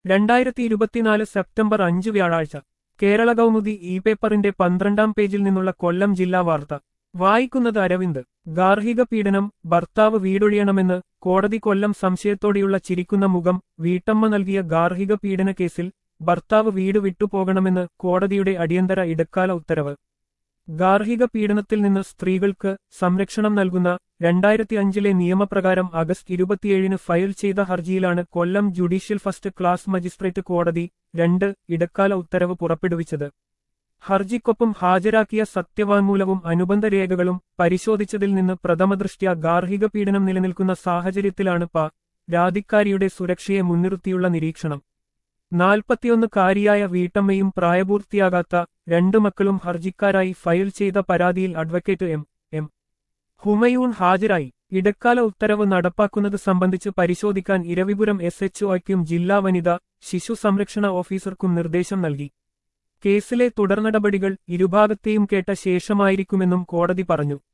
2024 September 5 വ്യാഴാഴ്ച Kerala Kaumudi E പേപ്പറിന്റെ 12-ാം പേജിൽ നിന്നുള്ള കൊല്ലം ജില്ലാ വാർത്ത വായിക്കുന്നത് അരവിന്ദ്. ഗാർഹിക പീഡനം, ഭർത്താവ് വീടൊഴിയണമെന്ന് കോടതി. കൊല്ലം സംശയത്തോടെയുള്ള ചിരിക്കുന്ന മുഖം. വീട്ടമ്മ നൽകിയ ഗാർഹിക പീഡന കേസിൽ ഭർത്താവ് വീട് വിട്ടുപോകണമെന്ന് കോടതിയുടെ അടിയന്തര ഇടക്കാല ഉത്തരവ്. ഗാർഹിക പീഡനത്തിൽ നിന്ന് സ്ത്രീകൾക്ക് സംരക്ഷണം നൽകുന്ന 2005 നിയമപ്രകാരം ആഗസ്റ്റ് 27 ഫയൽ ചെയ്ത ഹർജിയിലാണ് Kollam judicial first class magistrate കോടതി 2 ഇടക്കാല ഉത്തരവ് പുറപ്പെടുവിച്ചത്. ഹർജിക്കൊപ്പം ഹാജരാക്കിയ സത്യവാങ്മൂലവും അനുബന്ധ രേഖകളും പരിശോധിച്ചതിൽ നിന്ന് പ്രഥമദൃഷ്ട്യാ ഗാർഹിക പീഡനം നിലനിൽക്കുന്ന സാഹചര്യത്തിലാണ് രാധിക്കാരിയുടെ സുരക്ഷയെ മുൻനിർത്തിയുള്ള നിരീക്ഷണം. 41-കാരിയായ വീട്ടമ്മയും പ്രായപൂർത്തിയാകാത്ത 2 മക്കളും ഹർജിക്കാരായി ഫയൽ ചെയ്ത പരാതിയിൽ അഡ്വക്കേറ്റ് എം ഹുമയൂൺ ഹാജരായി. ഇടക്കാല ഉത്തരവ് നടപ്പാക്കുന്നത് സംബന്ധിച്ച് പരിശോധിക്കാൻ ഇരവിപുരം SHOയ്ക്കും ജില്ലാ വനിതാ ശിശു സംരക്ഷണ ഓഫീസർക്കും നിർദ്ദേശം നൽകി. കേസിലെ തുടർനടപടികൾ ഇരുഭാഗത്തെയും കേട്ട ശേഷമായിരിക്കുമെന്നും കോടതി പറഞ്ഞു.